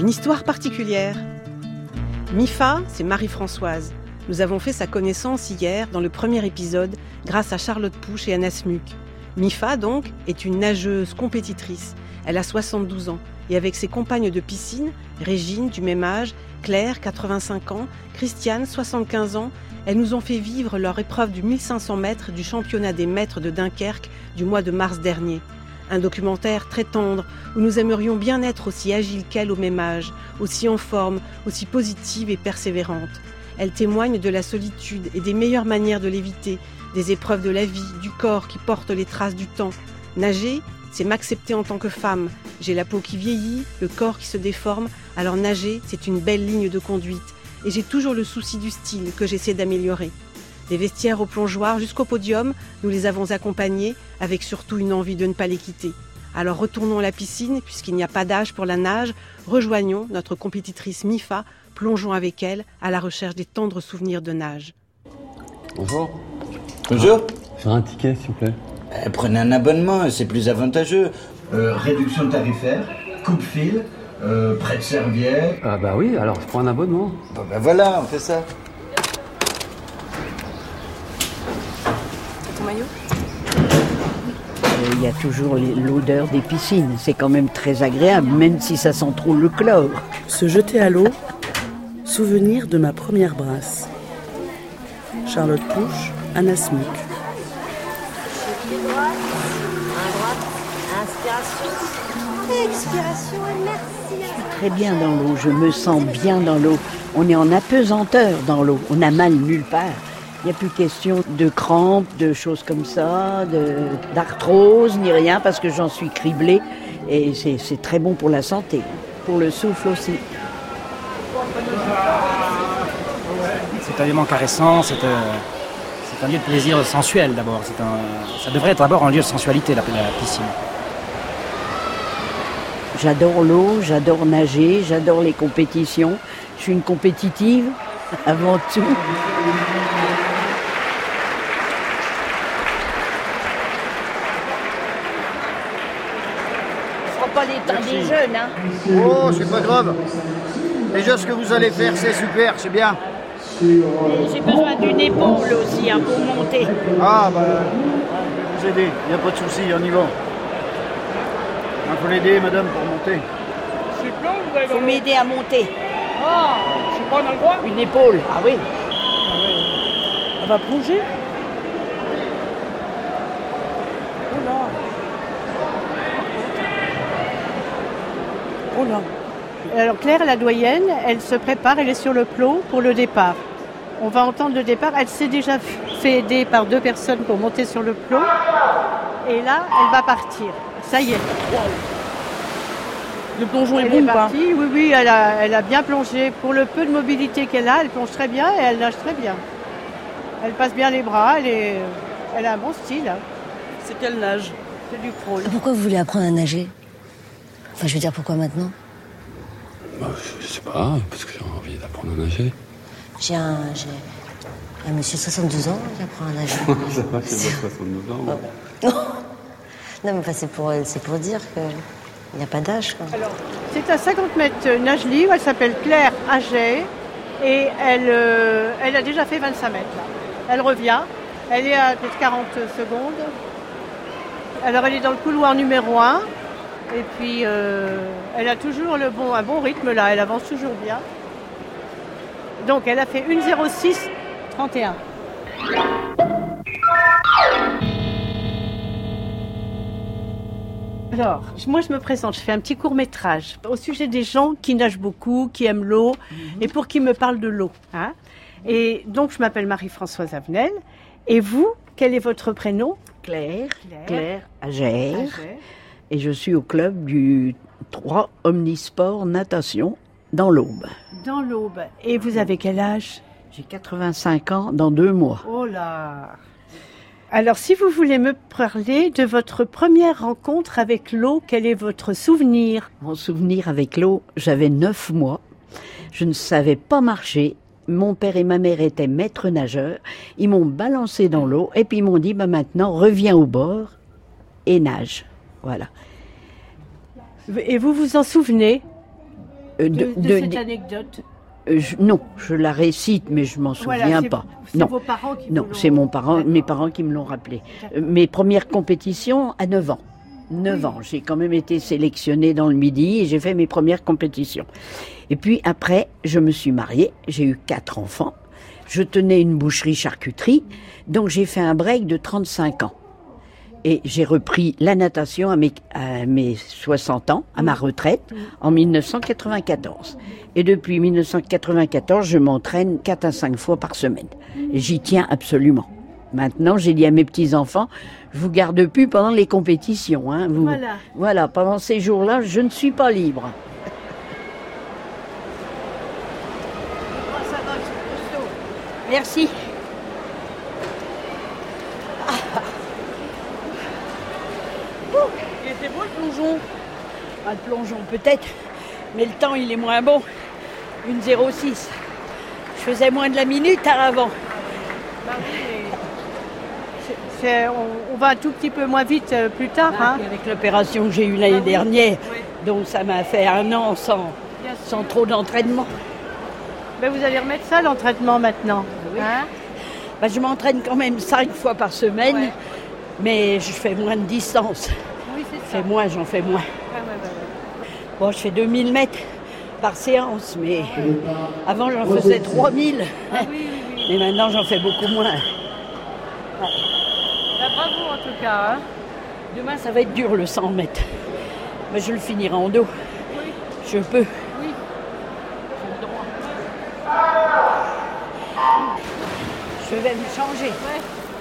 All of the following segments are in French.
Une histoire particulière. Mifa, c'est Marie-Françoise. Nous avons fait sa connaissance hier dans le premier épisode grâce à Charlotte Pouche et Anna Smuck. Mifa, donc, est une nageuse compétitrice. Elle a 72 ans et avec ses compagnes de piscine, Régine, du même âge, Claire, 85 ans, Christiane, 75 ans, elles nous ont fait vivre leur épreuve du 1500 mètres du championnat des maîtres de Dunkerque du mois de mars dernier. Un documentaire très tendre où nous aimerions bien être aussi agiles qu'elles au même âge, aussi en forme, aussi positive et persévérante. Elles témoignent de la solitude et des meilleures manières de l'éviter, des épreuves de la vie, du corps qui porte les traces du temps. Nager, c'est m'accepter en tant que femme. J'ai la peau qui vieillit, le corps qui se déforme, alors nager, c'est une belle ligne de conduite. Et j'ai toujours le souci du style que j'essaie d'améliorer. Des vestiaires au plongeoir jusqu'au podium, nous les avons accompagnés avec surtout une envie de ne pas les quitter. Alors retournons à la piscine, puisqu'il n'y a pas d'âge pour la nage, rejoignons notre compétitrice Mifa, plongeons avec elle à la recherche des tendres souvenirs de nage. Bonjour. Bonjour. J'aurais un ticket, s'il vous plaît. Prenez un abonnement, c'est plus avantageux. Réduction tarifaire, coupe-fil, prêt de serviette. Ah bah oui, alors je prends un abonnement. Bon ben voilà, on fait ça. Ton maillot ? Il y a toujours l'odeur des piscines. C'est quand même très agréable, même si ça sent trop le chlore. Se jeter à l'eau, souvenir de ma première brasse. Charlotte Pouche, Anna Smuck. Pied droit, main droite, inspiration, expiration et merci. Je suis très bien dans l'eau, je me sens bien dans l'eau. On est en apesanteur dans l'eau, on a mal nulle part. Il n'y a plus question de crampes, de choses comme ça, d'arthrose, ni rien, parce que j'en suis criblée. Et c'est très bon pour la santé, pour le souffle aussi. C'est un élément caressant, c'est un lieu de plaisir sensuel d'abord. Ça devrait être d'abord un lieu de sensualité, la piscine. J'adore l'eau, j'adore nager, j'adore les compétitions. Je suis une compétitive, avant tout. Pas les temps des jeunes, hein. Oh, c'est pas grave. Déjà, ce que vous allez faire, c'est super, c'est bien. J'ai besoin d'une épaule aussi, hein, pour monter. Ah, bah, je vais vous aider, il n'y a pas de souci, on y va. Il faut l'aider, madame, pour monter. Il faut m'aider à monter. Ah, je sais pas, on a le droit. Une épaule, ah oui. On va plonger. Oh là. Oh là. Alors Claire, la doyenne, elle se prépare, elle est sur le plot pour le départ. On va entendre le départ. Elle s'est déjà fait aider par 2 personnes pour monter sur le plot. Et là, elle va partir. Ça y est. Le plongeon est Elle bon est ou pas? partie. Oui, elle a bien plongé. Pour le peu de mobilité qu'elle a, elle plonge très bien et elle nage très bien. Elle passe bien les bras, elle a un bon style. Hein. C'est quelle nage? C'est du crawl. Pourquoi vous voulez apprendre à nager? Enfin, je veux dire, pourquoi maintenant? Bah, je sais pas, parce que j'ai envie d'apprendre à nager. J'ai un monsieur de 72 ans qui apprend à nager. Ça va, c'est pas 72 ans. Oh. Non, mais enfin, c'est pour dire qu'il n'y a pas d'âge, quoi. Alors, c'est à 50 mètres nage libre. Elle s'appelle Claire Aget et elle a déjà fait 25 mètres. Là. Elle revient. Elle est à peut-être 40 secondes. Alors, elle est dans le couloir numéro 1. Et puis, elle a toujours un bon rythme là. Elle avance toujours bien. Donc, elle a fait 1:06:31. Alors, moi je me présente, je fais un petit court-métrage au sujet des gens qui nagent beaucoup, qui aiment l'eau et pour qui me parlent de l'eau. Hein. Et donc, je m'appelle Marie-Françoise Avenel. Et vous, quel est votre prénom? Claire Agère. Et je suis au club du 3 Omnisport Natation dans l'Aube. Dans l'Aube. Et vous avez quel âge? J'ai 85 ans dans 2 mois. Oh là! Alors, si vous voulez me parler de votre première rencontre avec l'eau, quel est votre souvenir? Mon souvenir avec l'eau, j'avais 9 mois. Je ne savais pas marcher. Mon père et ma mère étaient maîtres nageurs. Ils m'ont balancé dans l'eau et puis ils m'ont dit, maintenant, reviens au bord et nage. Voilà. Et vous vous en souvenez? de cette anecdote? Non, je la récite, mais je m'en souviens pas. C'est vos parents qui Non, c'est mes parents qui me l'ont rappelé. Mes premières compétitions à 9 ans. 9 ans, j'ai quand même été sélectionnée dans le Midi et j'ai fait mes premières compétitions. Et puis après, je me suis mariée, j'ai eu 4 enfants. Je tenais une boucherie-charcuterie, donc j'ai fait un break de 35 ans. Et j'ai repris la natation à mes 60 ans, à ma retraite, en 1994. Et depuis 1994, je m'entraîne 4 à 5 fois par semaine. Et j'y tiens absolument. Maintenant, j'ai dit à mes petits-enfants, je vous garde plus pendant les compétitions. Hein. Voilà, pendant ces jours-là, je ne suis pas libre. Merci. Il était beau le plongeon? Le plongeon peut-être, mais le temps il est moins bon. Une 0,6. Je faisais moins de la minute à l'avant. Bah oui, mais on va un tout petit peu moins vite plus tard. Hein. Avec l'opération que j'ai eue l'année dernière, donc ça m'a fait 1 an sans trop d'entraînement. Mais vous allez remettre ça, l'entraînement, maintenant. Oui. Hein? Je m'entraîne quand même 5 fois par semaine, mais je fais moins de distance. Oui, c'est ça. J'en fais moins. Bon, je fais 2000 mètres par séance, mais avant j'en faisais 3000. Mais maintenant j'en fais beaucoup moins. Bravo en tout cas. Hein. Demain ça va être dur le 100 mètres. Mais je le finirai en dos. Oui. Je peux. Oui. Je vais me changer. Ouais.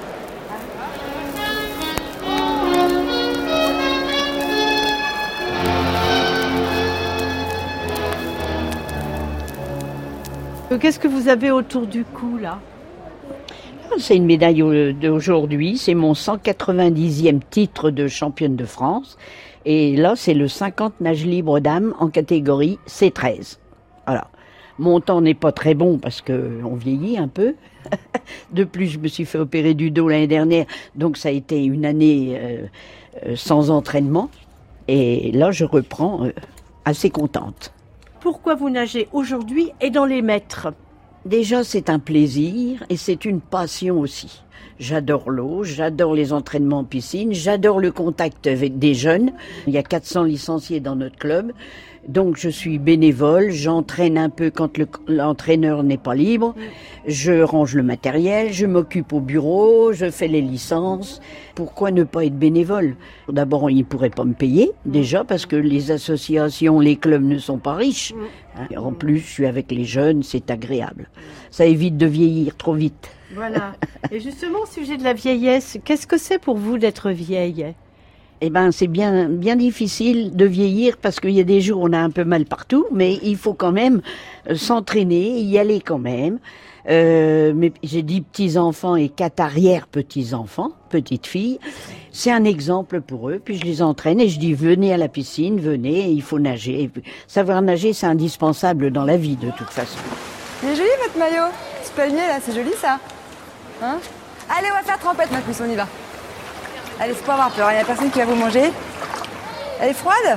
Qu'est-ce que vous avez autour du cou, là? C'est une médaille d'aujourd'hui. C'est mon 190e titre de championne de France. Et là, c'est le 50 nage libre dames en catégorie C13. Voilà. Mon temps n'est pas très bon parce qu'on vieillit un peu. De plus, je me suis fait opérer du dos l'année dernière. Donc, ça a été une année sans entraînement. Et là, je reprends assez contente. Pourquoi vous nagez aujourd'hui et dans les mètres? Déjà, c'est un plaisir et c'est une passion aussi. J'adore l'eau, j'adore les entraînements en piscine, j'adore le contact avec des jeunes. Il y a 400 licenciés dans notre club. Donc, je suis bénévole, j'entraîne un peu quand l'entraîneur n'est pas libre. Je range le matériel, je m'occupe au bureau, je fais les licences. Pourquoi ne pas être bénévole? D'abord, ils ne pourraient pas me payer, déjà, parce que les associations, les clubs ne sont pas riches. En plus, je suis avec les jeunes, c'est agréable. Ça évite de vieillir trop vite. Voilà. Et justement, au sujet de la vieillesse, qu'est-ce que c'est pour vous d'être vieille? Eh ben, c'est bien difficile de vieillir parce qu'il y a des jours où on a un peu mal partout, mais il faut quand même s'entraîner, y aller quand même. Mais j'ai 10 petits-enfants et 4 arrière-petits-enfants, petites filles. C'est un exemple pour eux, puis je les entraîne et je dis venez à la piscine, venez, il faut nager. Savoir nager, c'est indispensable dans la vie de toute façon. Il est joli votre maillot, ce palmier là, c'est joli ça. Hein? Allez, on va faire trempette ma puce, on y va. Allez, faut pas avoir peur, il n'y a personne qui va vous manger. Elle est froide?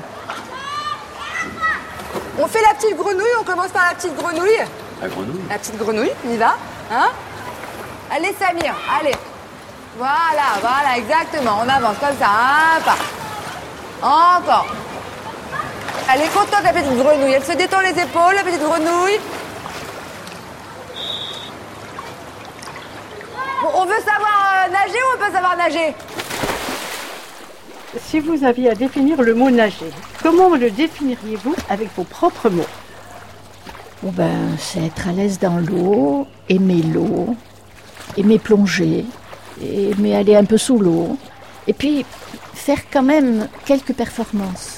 On fait la petite grenouille, on commence par la petite grenouille. La grenouille? La petite grenouille, on y va. Hein? Allez Samir, allez. Voilà, exactement. On avance comme ça, un pas. Encore. Elle est contente la petite grenouille, elle se détend les épaules, la petite grenouille. Bon, on veut savoir nager ou on peut savoir nager? Si vous aviez à définir le mot nager, comment le définiriez-vous avec vos propres mots? C'est être à l'aise dans l'eau, aimer plonger, aimer aller un peu sous l'eau, et puis faire quand même quelques performances.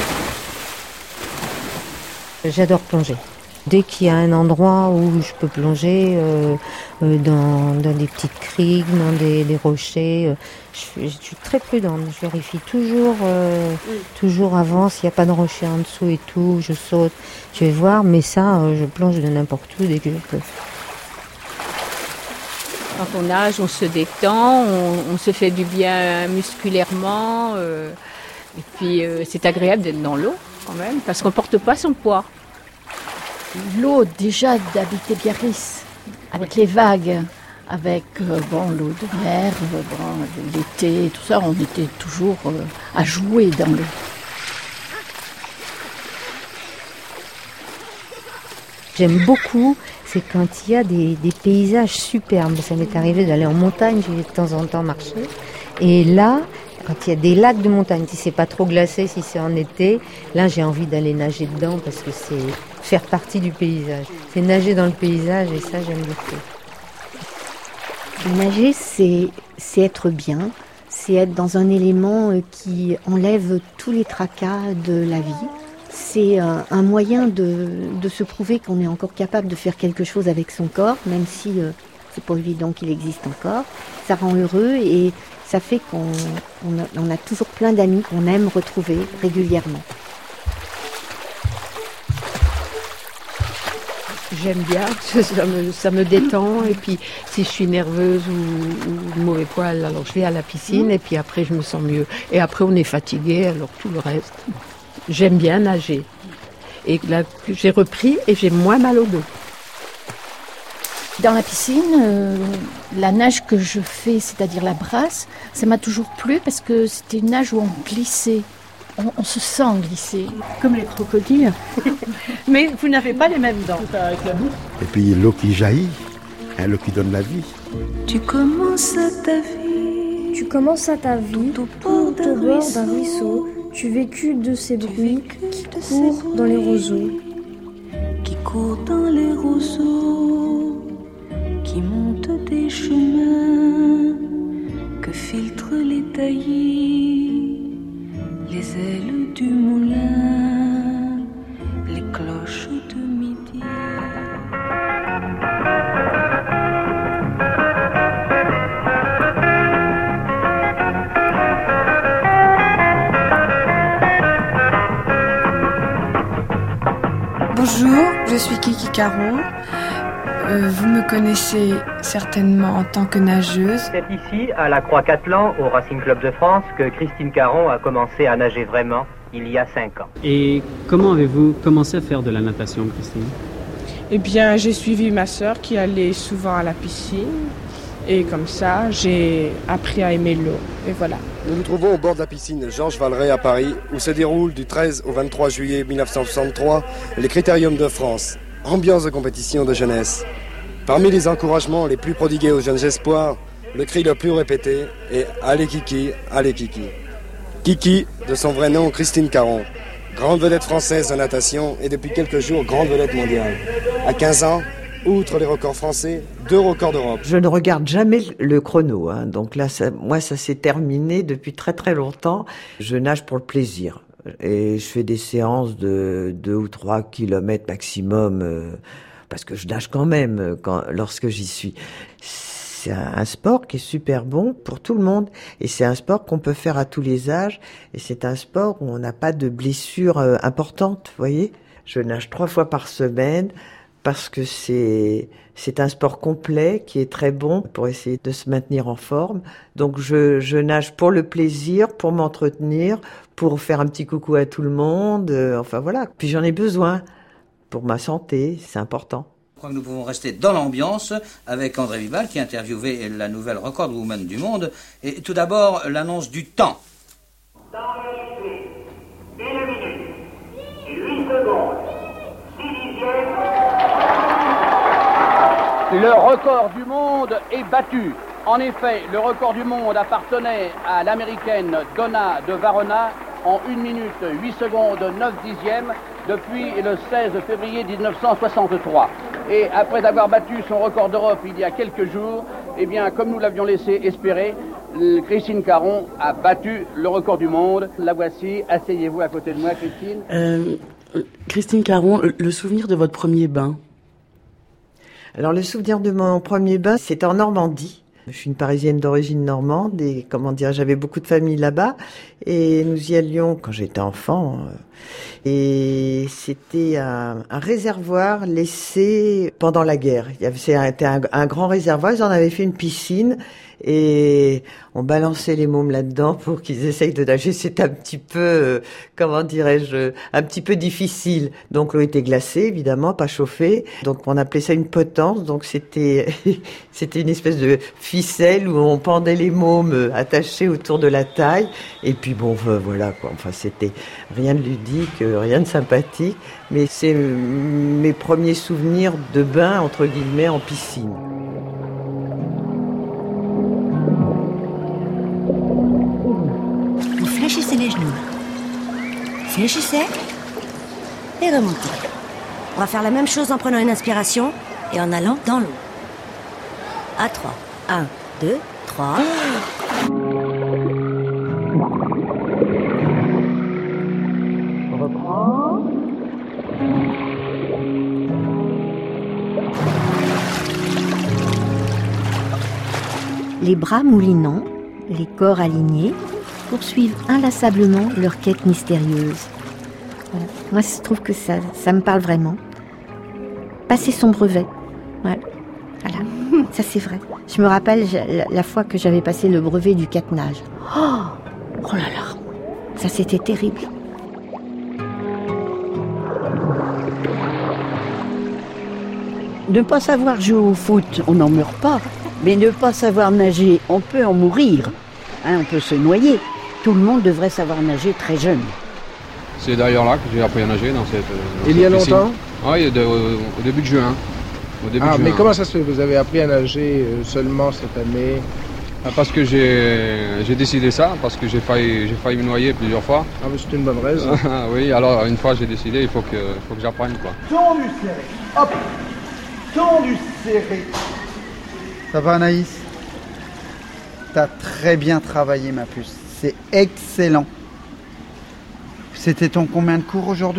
J'adore plonger. Dès qu'il y a un endroit où je peux plonger, dans des petites criques, dans des rochers, je suis très prudente. Je vérifie toujours avant s'il n'y a pas de rocher en dessous et tout. Je saute, je vais voir, mais ça, je plonge de n'importe où dès que je peux. Quand on nage, on se détend, on se fait du bien musculairement. Et puis c'est agréable d'être dans l'eau quand même, parce qu'on ne porte pas son poids. L'eau déjà d'habiter Biarritz, avec les vagues, avec l'eau de mer, l'été, tout ça, on était toujours à jouer dans l'eau. J'aime beaucoup, c'est quand il y a des paysages superbes. Ça m'est arrivé d'aller en montagne, j'ai de temps en temps marché. Et là, quand il y a des lacs de montagne, si c'est pas trop glacé, si c'est en été, là j'ai envie d'aller nager dedans parce que c'est faire partie du paysage. C'est nager dans le paysage et ça j'aime beaucoup. Nager, c'est être bien, c'est être dans un élément qui enlève tous les tracas de la vie. C'est un moyen de se prouver qu'on est encore capable de faire quelque chose avec son corps, même si c'est pas évident qu'il existe encore. Ça rend heureux et ça fait qu'on a toujours plein d'amis qu'on aime retrouver régulièrement. J'aime bien, ça me détend et puis si je suis nerveuse ou mauvais poil, alors je vais à la piscine et puis après je me sens mieux. Et après on est fatigué, alors tout le reste. J'aime bien nager. Et là j'ai repris et j'ai moins mal au dos. Dans la piscine, la nage que je fais, c'est-à-dire la brasse, ça m'a toujours plu parce que c'était une nage où on glissait. On se sent glisser. Comme les crocodiles. Mais vous n'avez pas les mêmes dents. Et puis l'eau qui jaillit, l'eau qui donne la vie. Tu commences ta vie tout au bord d'un ruisseau. Tu vécus de ces bruits qui courent dans les roseaux. Qui courent dans les roseaux, qui montent des chemins, que filtrent les taillis, les ailes du moulin, les cloches de midi. Bonjour, je suis Kiki Caron. Vous me connaissez certainement en tant que nageuse. C'est ici, à la Croix-Cattelan, au Racing Club de France, que Christine Caron a commencé à nager vraiment il y a 5 ans. Et comment avez-vous commencé à faire de la natation, Christine ? Eh bien, j'ai suivi ma sœur qui allait souvent à la piscine. Et comme ça, j'ai appris à aimer l'eau. Et voilà. Nous nous trouvons au bord de la piscine Georges Valeret à Paris, où se déroule du 13 au 23 juillet 1963 les Critériums de France, ambiance de compétition de jeunesse. Parmi les encouragements les plus prodigués aux jeunes espoirs, le cri le plus répété est « Allez Kiki, allez Kiki ». Kiki, de son vrai nom Christine Caron, grande vedette française de natation et depuis quelques jours grande vedette mondiale. À 15 ans, outre les records français, 2 records d'Europe. Je ne regarde jamais le chrono, donc là, ça s'est terminé depuis très très longtemps. Je nage pour le plaisir et je fais des séances de 2 ou 3 kilomètres maximum, parce que je nage quand même lorsque j'y suis. C'est un sport qui est super bon pour tout le monde et c'est un sport qu'on peut faire à tous les âges et c'est un sport où on n'a pas de blessures importantes, vous voyez. Je nage 3 fois par semaine parce que c'est un sport complet qui est très bon pour essayer de se maintenir en forme. Donc je nage pour le plaisir, pour m'entretenir, pour faire un petit coucou à tout le monde, enfin voilà. Puis j'en ai besoin pour ma santé, c'est important. Je crois que nous pouvons rester dans l'ambiance avec André Vibal qui a interviewé la nouvelle record woman du monde. Et tout d'abord, l'annonce du temps. Dans les 1 minute et 8 secondes, 6 dixièmes. Le record du monde est battu. En effet, le record du monde appartenait à l'américaine Donna de Varona en 1 minute 8 secondes 9 dixièmes depuis le 16 février 1963. Et après avoir battu son record d'Europe il y a quelques jours, eh bien, comme nous l'avions laissé espérer, Christine Caron a battu le record du monde. La voici, asseyez-vous à côté de moi, Christine. Christine Caron, le souvenir de votre premier bain? Alors le souvenir de mon premier bain, c'était en Normandie. Je suis une Parisienne d'origine normande et j'avais beaucoup de famille là-bas et nous y allions quand j'étais enfant. Et c'était un réservoir laissé pendant la guerre. C'était un grand réservoir, ils en avaient fait une piscine et on balançait les mômes là-dedans pour qu'ils essayent de nager. C'était un petit peu, un petit peu difficile. Donc l'eau était glacée, évidemment, pas chauffée. Donc on appelait ça une potence. Donc c'était une espèce de ficelle où on pendait les mômes attachés autour de la taille. Et puis voilà quoi. Enfin c'était rien de ludique, rien de sympathique. Mais c'est mes premiers souvenirs de bain, entre guillemets, en piscine. Vous fléchissez les genoux. Fléchissez et remontez. On va faire la même chose en prenant une inspiration et en allant dans l'eau. À 3. 1, 2, 3. On reprend. Les bras moulinants, les corps alignés, poursuivent inlassablement leur quête mystérieuse. Voilà. Moi, je trouve que ça me parle vraiment. Passer son brevet. Ouais. Voilà. Ça, c'est vrai. Je me rappelle la fois que j'avais passé le brevet du catenage. Oh là là. Ça, c'était terrible. Ne pas savoir jouer au foot, on n'en meurt pas. Mais ne pas savoir nager, on peut en mourir. On peut se noyer. Tout le monde devrait savoir nager très jeune. C'est d'ailleurs là que j'ai appris à nager dans cette Il y a longtemps ? Oui, au début de juin. Mais comment ça se fait ? Vous avez appris à nager seulement cette année ? Parce que j'ai décidé ça, parce que j'ai failli me noyer plusieurs fois. Ah, mais c'est une bonne raison. Oui, alors une fois j'ai décidé, il faut que j'apprenne quoi. Tendu serré, hop, tendu serré. Ça va Anaïs ? T'as très bien travaillé ma puce, c'est excellent. C'était ton combien de cours aujourd'hui ?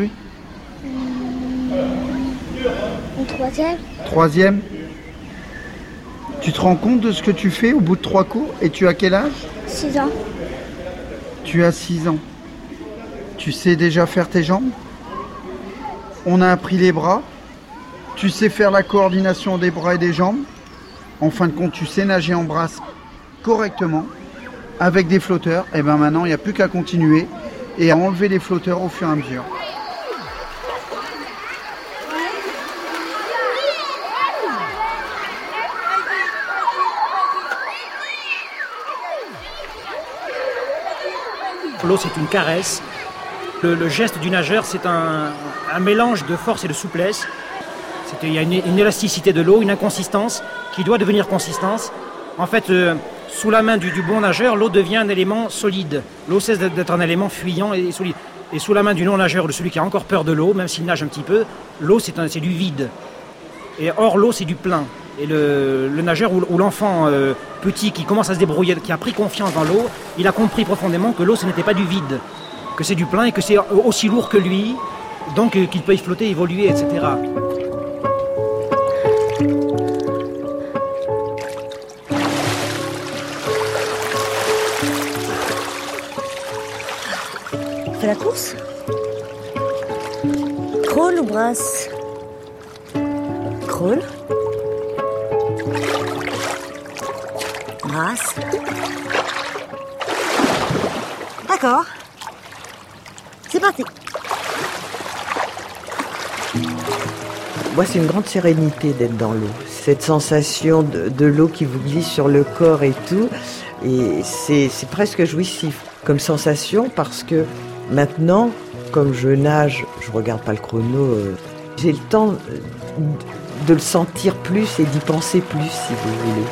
Une troisième. Troisième ? Tu te rends compte de ce que tu fais au bout de 3 cours ? Et tu as quel âge ? 6 ans. Tu as 6 ans. Tu sais déjà faire tes jambes ? On a appris les bras. Tu sais faire la coordination des bras et des jambes. En fin de compte, tu sais nager en brasse correctement avec des flotteurs. Et bien maintenant, il n'y a plus qu'à continuer et à enlever les flotteurs au fur et à mesure. L'eau, c'est une caresse. Le geste du nageur, c'est un mélange de force et de souplesse. Il y a une élasticité de l'eau, une inconsistance qui doit devenir consistance. En fait, sous la main du bon nageur, l'eau devient un élément solide. L'eau cesse d'être un élément fuyant et solide. Et sous la main du non-nageur, de celui qui a encore peur de l'eau, même s'il nage un petit peu, l'eau, c'est du vide. Et or, l'eau, c'est du plein. Et le nageur ou l'enfant petit qui commence à se débrouiller, qui a pris confiance dans l'eau, il a compris profondément que l'eau, ce n'était pas du vide, que c'est du plein et que c'est aussi lourd que lui, donc qu'il peut y flotter, évoluer, etc. Fais la course ? Crawl ou brasse ? Crawl. Brasse. D'accord. C'est parti. Moi, c'est une grande sérénité d'être dans l'eau. Cette sensation de l'eau qui vous glisse sur le corps et tout. Et c'est presque jouissif comme sensation parce que maintenant, comme je nage, je regarde pas le chrono, j'ai le temps de le sentir plus et d'y penser plus, si vous voulez.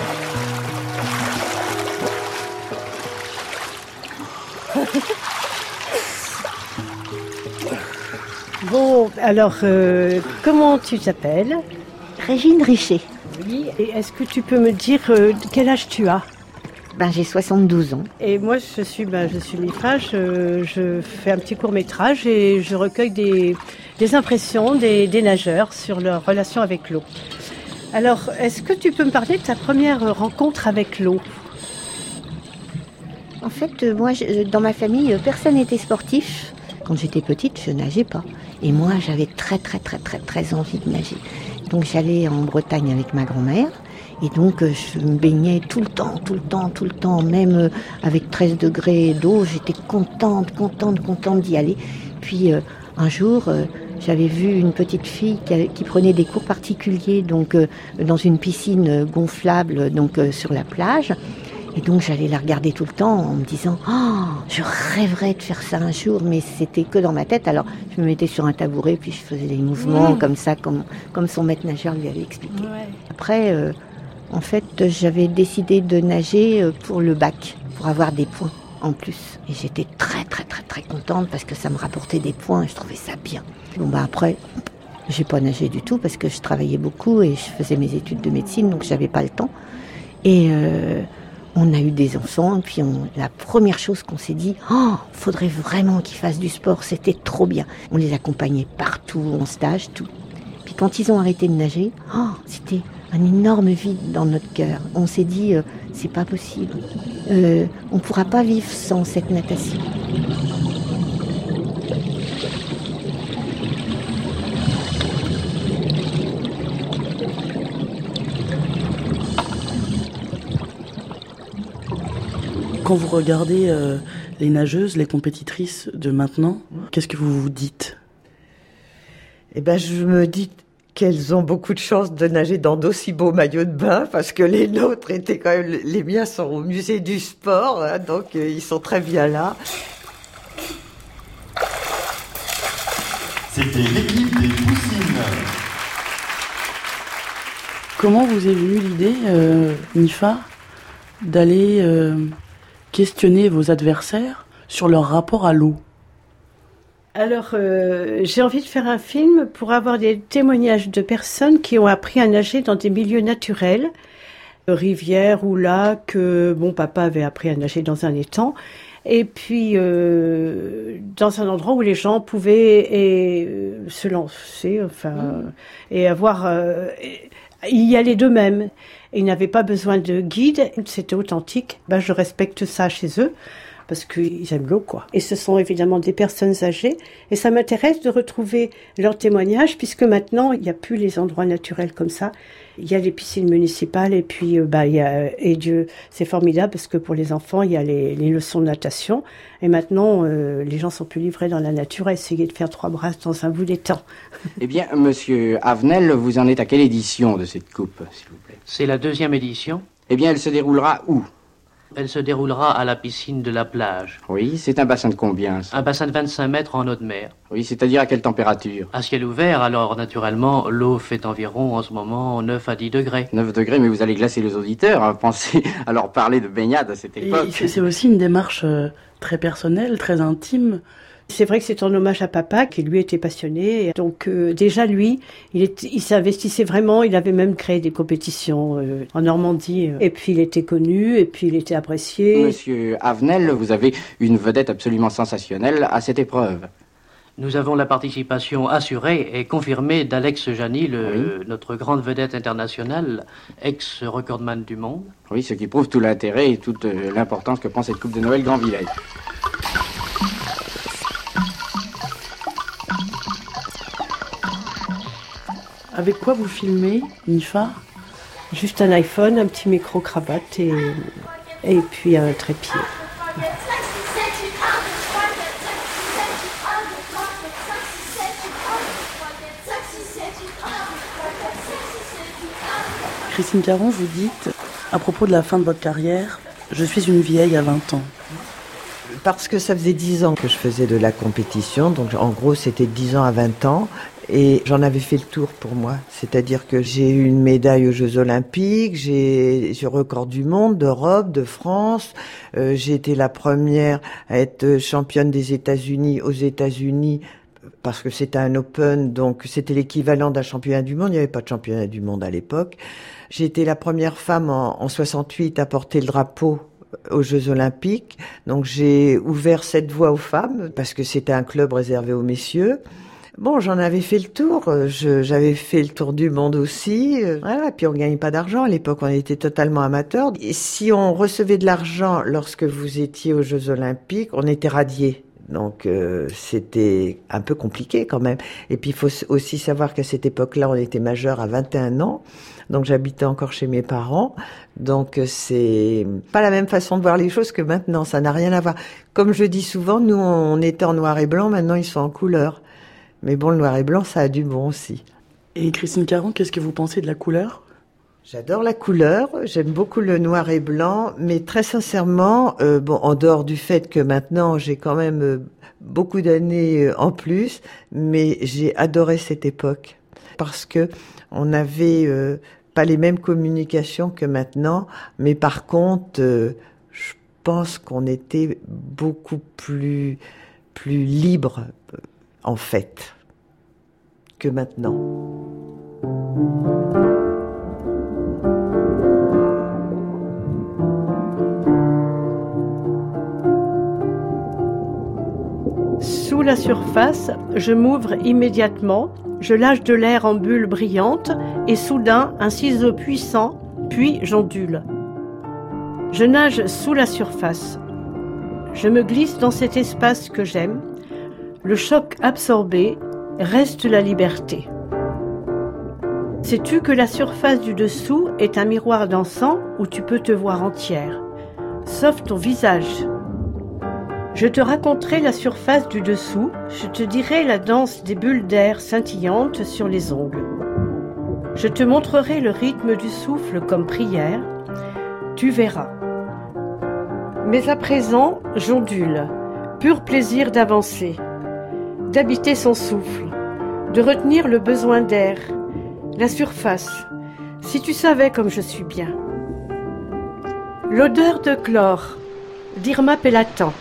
Bon, alors, comment tu t'appelles ? Régine Richer. Oui, et est-ce que tu peux me dire quel âge tu as ? J'ai 72 ans. Et moi, je suis Mifra, je fais un petit court-métrage et je recueille des impressions des nageurs sur leur relation avec l'eau. Alors, est-ce que tu peux me parler de ta première rencontre avec l'eau ? En fait, moi, dans ma famille, personne n'était sportif. Quand j'étais petite, je nageais pas. Et moi, j'avais très envie de nager. Donc, j'allais en Bretagne avec ma grand-mère. Et donc, je me baignais tout le temps. Même avec 13 degrés d'eau, j'étais contente d'y aller. Puis, un jour, j'avais vu une petite fille qui prenait des cours particuliers, donc dans une piscine gonflable, donc sur la plage. Et donc, j'allais la regarder tout le temps en me disant « Oh, je rêverais de faire ça un jour », mais c'était que dans ma tête. Alors, je me mettais sur un tabouret, puis je faisais des mouvements comme ça, comme son maître nageur lui avait expliqué. Ouais. Après, en fait, j'avais décidé de nager pour le bac, pour avoir des points en plus. Et j'étais très contente parce que ça me rapportait des points et je trouvais ça bien. Bon, après, j'ai pas nagé du tout parce que je travaillais beaucoup et je faisais mes études de médecine, donc j'avais pas le temps. Et on a eu des enfants, puis la première chose qu'on s'est dit, faudrait vraiment qu'ils fassent du sport, c'était trop bien. On les accompagnait partout, en stage, tout. Puis quand ils ont arrêté de nager, c'était un énorme vide dans notre cœur. On s'est dit, c'est pas possible. On pourra pas vivre sans cette natation. Quand vous regardez les nageuses, les compétitrices de maintenant, qu'est-ce que vous vous dites ? Eh ben, je me dis qu'elles ont beaucoup de chance de nager dans d'aussi beaux maillots de bain, parce que les nôtres étaient quand même, les miens sont au musée du sport, hein, donc ils sont très bien là. C'était l'équipe des Poussines. Comment vous est venue l'idée, Nifa, d'aller questionner vos adversaires sur leur rapport à l'eau ? Alors, j'ai envie de faire un film pour avoir des témoignages de personnes qui ont appris à nager dans des milieux naturels, rivières ou lacs. Papa avait appris à nager dans un étang. Et puis, dans un endroit où les gens pouvaient se lancer, et avoir... y aller d'eux-mêmes. Et ils n'avaient pas besoin de guide, c'était authentique. Je respecte ça chez eux, parce qu'ils aiment l'eau, quoi. Et ce sont évidemment des personnes âgées. Et ça m'intéresse de retrouver leurs témoignages, puisque maintenant, il n'y a plus les endroits naturels comme ça. Il y a les piscines municipales, et puis, et Dieu, c'est formidable, parce que pour les enfants, il y a les leçons de natation. Et maintenant, les gens sont plus livrés dans la nature à essayer de faire 3 brasses dans un bout d'étang. Eh bien, monsieur Avenel, vous en êtes à quelle édition de cette coupe, s'il vous plaît ? C'est la 2e édition. Eh bien, elle se déroulera où ? Elle se déroulera à la piscine de la plage. Oui, c'est un bassin de combien, ça ? Un bassin de 25 mètres en eau de mer. Oui, c'est-à-dire à quelle température ? À ciel ouvert, alors naturellement, l'eau fait environ en ce moment 9 à 10 degrés. 9 degrés, mais vous allez glacer les auditeurs, hein. Pensez à leur parler de baignade à cette époque. C'est aussi une démarche très personnelle, très intime. C'est vrai que c'est en hommage à papa, qui lui était passionné. Donc déjà lui, il s'investissait vraiment, il avait même créé des compétitions en Normandie. Et puis il était connu, et puis il était apprécié. Monsieur Avenel, vous avez une vedette absolument sensationnelle à cette épreuve. Nous avons la participation assurée et confirmée d'Alex Jany, notre grande vedette internationale, ex-recordman du monde. Oui, ce qui prouve tout l'intérêt et toute l'importance que prend cette Coupe de Noël Grand Village. Avec quoi vous filmez, Nifa ? Juste un iPhone, un petit micro-cravate et puis un trépied. Christine Caron, vous dites, à propos de la fin de votre carrière, je suis une vieille à 20 ans. Parce que ça faisait 10 ans que je faisais de la compétition, donc en gros c'était 10 ans à 20 ans, et j'en avais fait le tour pour moi. C'est-à-dire que j'ai eu une médaille aux Jeux Olympiques, j'ai record du monde, d'Europe, de France, j'ai été la première à être championne des États-Unis aux États-Unis, parce que c'était un Open, donc c'était l'équivalent d'un championnat du monde, il n'y avait pas de championnat du monde à l'époque. J'ai été la première femme en 68 à porter le drapeau aux Jeux Olympiques. Donc j'ai ouvert cette voie aux femmes parce que c'était un club réservé aux messieurs. Bon, j'en avais fait le tour. J'avais fait le tour du monde aussi. Voilà, puis on gagnait pas d'argent. À l'époque, on était totalement amateurs. Et si on recevait de l'argent lorsque vous étiez aux Jeux Olympiques, on était radiés. Donc, c'était un peu compliqué quand même. Et puis, il faut aussi savoir qu'à cette époque-là, on était majeur à 21 ans. Donc, j'habitais encore chez mes parents. Donc, c'est pas la même façon de voir les choses que maintenant. Ça n'a rien à voir. Comme je dis souvent, nous, on était en noir et blanc. Maintenant, ils sont en couleur. Mais bon, le noir et blanc, ça a du bon aussi. Et Christine Caron, qu'est-ce que vous pensez de la couleur ? J'adore la couleur, j'aime beaucoup le noir et blanc, mais très sincèrement, en dehors du fait que maintenant j'ai quand même beaucoup d'années en plus, mais j'ai adoré cette époque parce que on n'avait pas les mêmes communications que maintenant, mais par contre, je pense qu'on était beaucoup plus libre en fait que maintenant. Sous la surface, je m'ouvre immédiatement, je lâche de l'air en bulles brillantes et soudain un ciseau puissant, puis j'ondule. Je nage sous la surface. Je me glisse dans cet espace que j'aime. Le choc absorbé, reste la liberté. Sais-tu que la surface du dessous est un miroir dansant où tu peux te voir entière, sauf ton visage. Je te raconterai la surface du dessous, je te dirai la danse des bulles d'air scintillantes sur les ongles. Je te montrerai le rythme du souffle comme prière, tu verras. Mais à présent, j'ondule, pur plaisir d'avancer, d'habiter son souffle, de retenir le besoin d'air, la surface, si tu savais comme je suis bien. L'odeur de chlore, d'Irma Pélatan.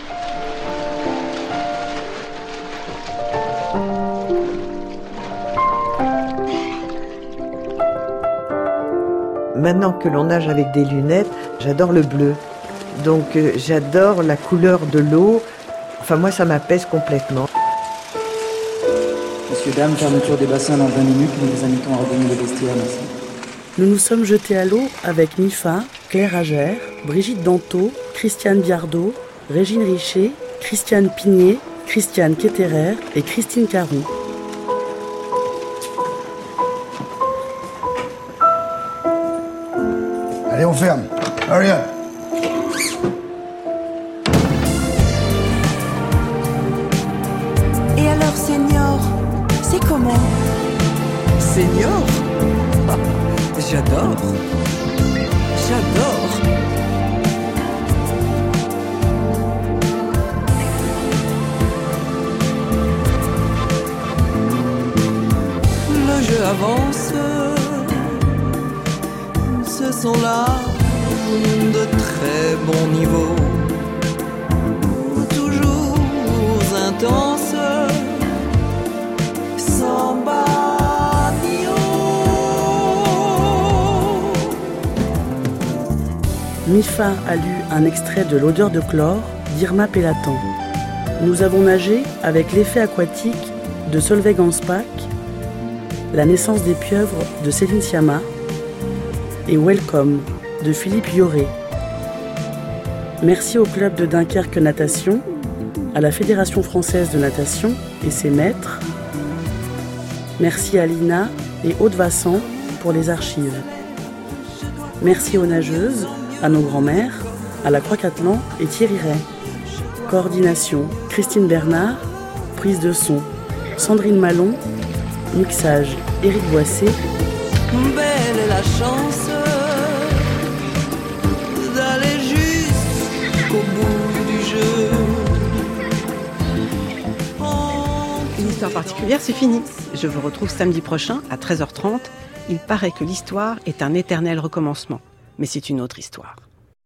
Maintenant que l'on nage avec des lunettes, j'adore le bleu. Donc j'adore la couleur de l'eau. Enfin moi ça m'apaise complètement. Messieurs, dames, fermeture des bassins dans 20 minutes. Nous vous invitons à regagner le vestiaire, merci. Nous nous sommes jetés à l'eau avec Nifa, Claire Agère, Brigitte Danto, Christiane Biardot, Régine Richer, Christiane Pigné, Christiane Ketterer et Christine Caron. Allez, on ferme. Hurry up. Et alors, Senior, c'est comment? Senior? J'adore. J'adore. Le jeu avance. Ce sont là de très bons niveaux, toujours intenses, sans bas ni haut. Nifa a lu un extrait de L'odeur de chlore d'Irma Pélatan. Nous avons nagé avec L'effet aquatique de Solveig Anspach, La naissance des pieuvres de Céline Sciamma et Welcome de Philippe Yoré. Merci au club de Dunkerque Natation, à la Fédération française de natation et ses maîtres. Merci à Lina et Aude Vassan pour les archives. Merci aux nageuses, à nos grands-mères, à la Croix-Catlan et Thierry Ray. Coordination, Christine Bernard. Prise de son, Sandrine Malon. Mixage, Éric Boissé. Belle est la chance d'aller jusqu'au bout du jeu. Une histoire particulière, c'est fini. Je vous retrouve samedi prochain à 13h30. Il paraît que l'histoire est un éternel recommencement. Mais c'est une autre histoire.